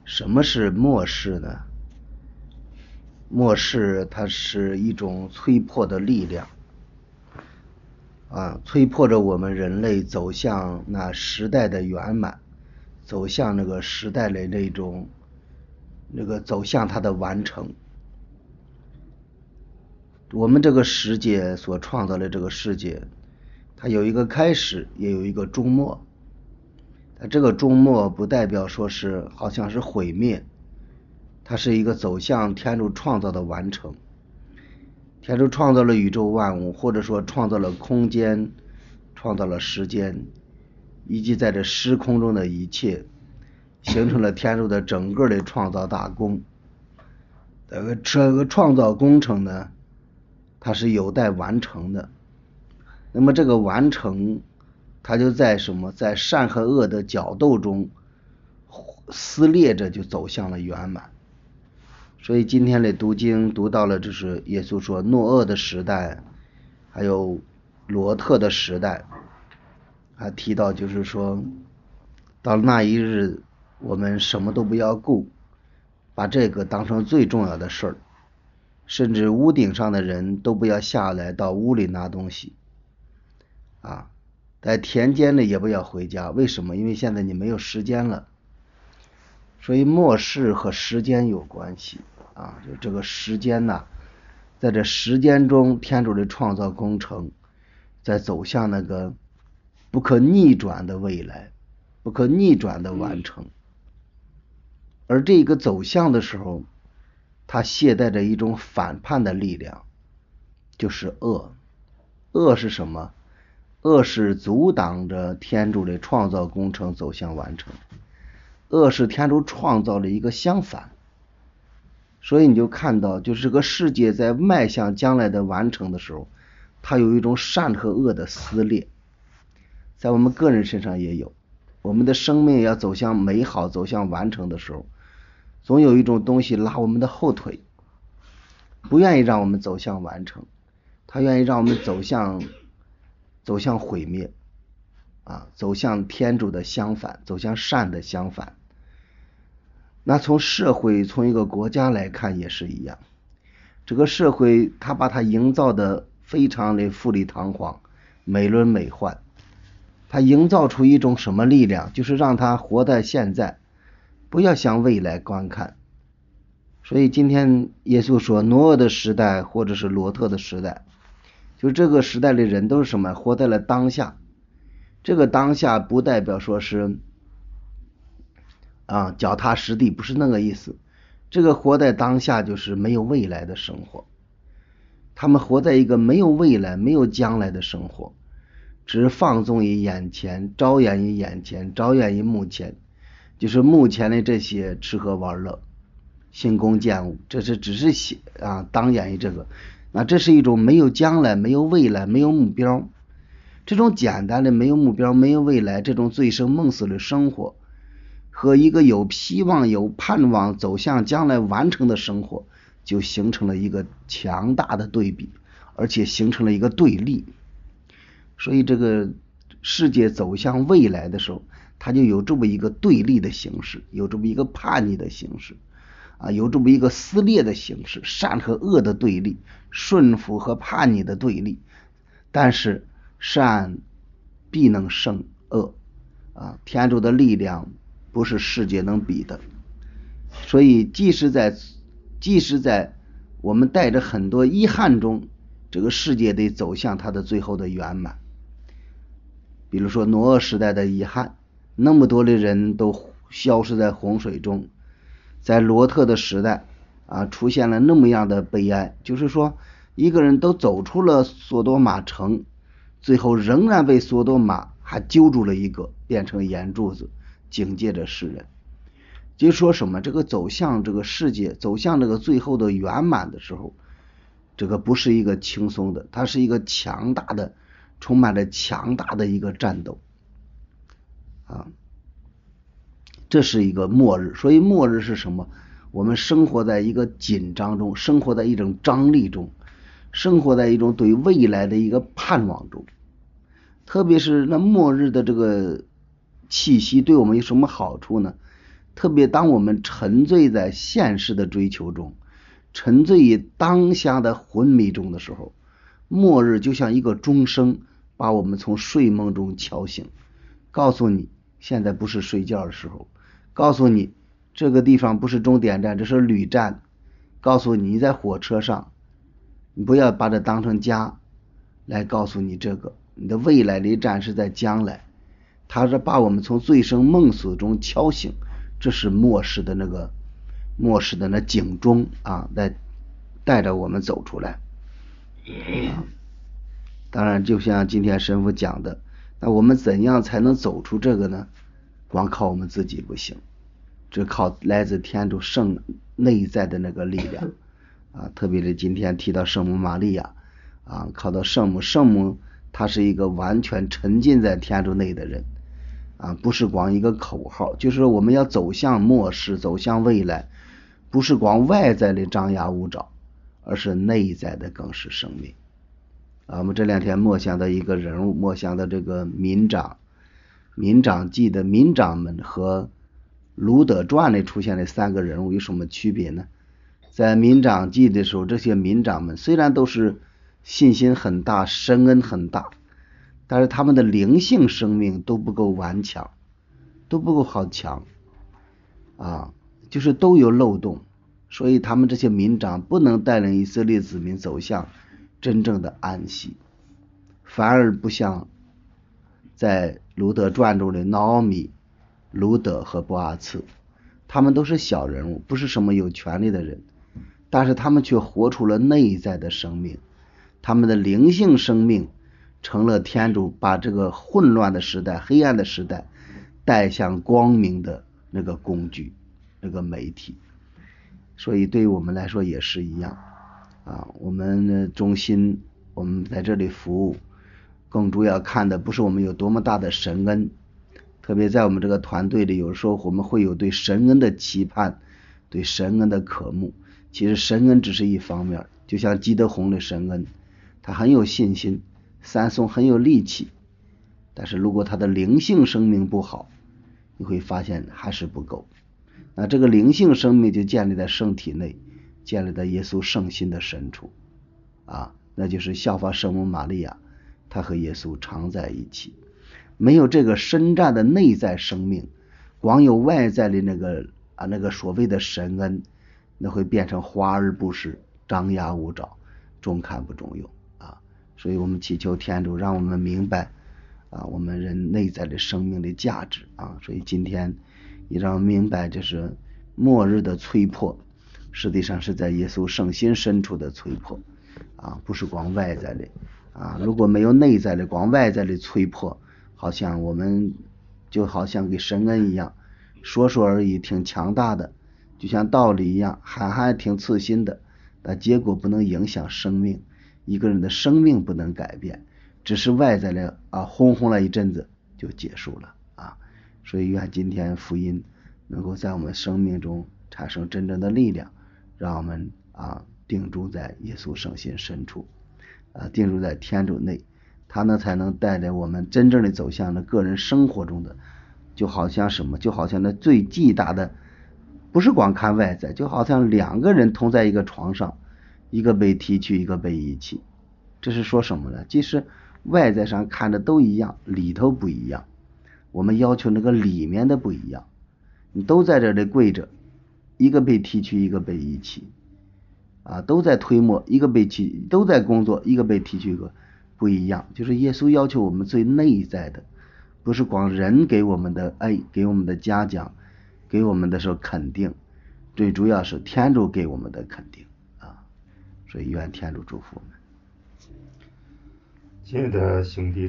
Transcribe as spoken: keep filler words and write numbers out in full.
什么是末世呢？末世它是一种催迫的力量啊，催迫着我们人类走向那时代的圆满，走向那个时代的那种那个走向它的完成。我们这个世界所创造的这个世界，它有一个开始，也有一个终末。这个终末不代表说是好像是毁灭，它是一个走向天主创造的完成。天主创造了宇宙万物，或者说创造了空间，创造了时间，以及在这时空中的一切，形成了天主的整个的创造大功。这个这个创造工程呢，它是有待完成的。那么这个完成，它就在什么？在善和恶的角斗中撕裂着，就走向了圆满。所以今天的读经读到了，就是耶稣说诺厄的时代，还有罗特的时代，还提到就是说，到那一日，我们什么都不要顾，把这个当成最重要的事儿，甚至屋顶上的人都不要下来到屋里拿东西啊，在田间的也不要回家。为什么？因为现在你没有时间了。所以末世和时间有关系啊，就这个时间呐、啊，在这时间中，天主的创造工程在走向那个不可逆转的未来，不可逆转的完成。而这个走向的时候，它携带着一种反叛的力量，就是恶。恶是什么？恶是阻挡着天主的创造工程走向完成。恶是天主创造了一个相反。所以你就看到，就是这个世界在迈向将来的完成的时候，它有一种善和恶的撕裂。在我们个人身上也有，我们的生命要走向美好，走向完成的时候，总有一种东西拉我们的后腿，不愿意让我们走向完成，它愿意让我们走向走向毁灭啊，走向天主的相反，走向善的相反。那从社会，从一个国家来看也是一样，这个社会它把它营造的非常的富丽堂皇，美轮美奂，它营造出一种什么力量？就是让它活在现在，不要向未来观看。所以今天耶稣说挪厄的时代或者是罗特的时代，就这个时代的人都是什么？活在了当下。这个当下不代表说是啊，脚踏实地，不是那个意思。这个活在当下就是没有未来的生活，他们活在一个没有未来、没有将来的生活，只放纵于眼前，着眼于眼前，着眼于目前，就是目前的这些吃喝玩乐、兴功建物，这是只是啊当眼于这个。那这是一种没有将来、没有未来、没有目标。这种简单的没有目标、没有未来，这种醉生梦死的生活，和一个有希望、有盼望走向将来完成的生活，就形成了一个强大的对比，而且形成了一个对立。所以这个世界走向未来的时候，它就有这么一个对立的形式，有这么一个叛逆的形式啊，有这么一个撕裂的形式，善和恶的对立，顺服和叛逆的对立。但是善必能胜恶啊，天主的力量不是世界能比的。所以即使在即使在我们带着很多遗憾中，这个世界得走向它的最后的圆满。比如说挪厄时代的遗憾，那么多的人都消失在洪水中。在罗特的时代啊，出现了那么样的悲哀，就是说一个人都走出了索多玛城，最后仍然被索多玛还揪住了一个，变成眼珠子，警戒着世人。就说什么？这个走向这个世界，走向这个最后的圆满的时候，这个不是一个轻松的，它是一个强大的，充满着强大的一个战斗啊。这是一个末日。所以末日是什么？我们生活在一个紧张中，生活在一种张力中，生活在一种对未来的一个盼望中。特别是那末日的这个气息对我们有什么好处呢？ 特别当我们沉醉在现实的追求中，沉醉于当下的昏迷中的时候，末日就像一个钟声，把我们从睡梦中敲醒，告诉你现在不是睡觉的时候，告诉你这个地方不是终点站，这是旅站，告诉你你在火车上，你不要把它当成家，来告诉你这个你的未来的站是在将来。他是把我们从醉生梦死中敲醒，这是末世的那个末世的那警钟啊，来带着我们走出来。啊、当然就像今天神父讲的，那我们怎样才能走出这个呢？光靠我们自己不行，只靠来自天主圣内在的那个力量啊。特别是今天提到圣母玛利亚啊，靠到圣母，圣母她是一个完全沉浸在天主内的人啊，不是光一个口号，就是我们要走向末世，走向未来，不是光外在的张牙舞爪，而是内在的更是生命啊。我们这两天默想的一个人物，默想的这个民长，民长记的民长们和卢德传里出现的三个人物有什么区别呢？在民长记的时候，这些民长们虽然都是信心很大，深恩很大，但是他们的灵性生命都不够顽强，都不够好强啊，就是都有漏洞，所以他们这些民长不能带领以色列子民走向真正的安息，反而不像在卢德传中的拿俄米、卢德和波阿次，他们都是小人物，不是什么有权利的人，但是他们却活出了内在的生命，他们的灵性生命成了天主把这个混乱的时代、黑暗的时代带向光明的那个工具、那个媒体。所以对于我们来说也是一样啊，我们的中心，我们在这里服务，更主要看的不是我们有多么大的神恩，特别在我们这个团队里，有时候我们会有对神恩的期盼，对神恩的渴慕。其实神恩只是一方面，就像基德宏的神恩，他很有信心，三松很有力气，但是如果他的灵性生命不好，你会发现还是不够。那这个灵性生命就建立在圣体内，建立在耶稣圣心的深处啊，那就是效法圣母玛利亚，他和耶稣常在一起。没有这个深湛的内在生命，光有外在的那个啊那个所谓的神恩，那会变成华而不实，张牙舞爪，中看不中用啊。所以我们祈求天主让我们明白啊我们人内在的生命的价值啊。所以今天也让我们明白，就是末日的催迫实际上是在耶稣圣心深处的催迫啊，不是光外在的啊。如果没有内在的，光外在的催迫，好像我们就好像给神恩一样，说说而已，挺强大的，就像道理一样，喊喊挺刺心的，但结果不能影响生命。一个人的生命不能改变，只是外在的啊轰轰了一阵子就结束了啊。所以愿今天福音能够在我们生命中产生真正的力量，让我们啊定住在耶稣圣心深处啊，定住在天主内，他呢才能带领我们真正的走向了个人生活中的，就好像什么，就好像那最巨大的，不是光看外在，就好像两个人同在一个床上，一个被提去，一个被遗弃。这是说什么呢？即使外在上看的都一样，里头不一样，我们要求那个里面的不一样。你都在这里跪着，一个被提去，一个被遗弃啊，都在推磨，一个被提，都在工作，一个被提去，一个不一样。就是耶稣要求我们最内在的，不是光人给我们的爱，给我们的嘉奖，给我们的时候肯定，最主要是天主给我们的肯定啊。所以愿天主祝福我们。 亲爱的兄弟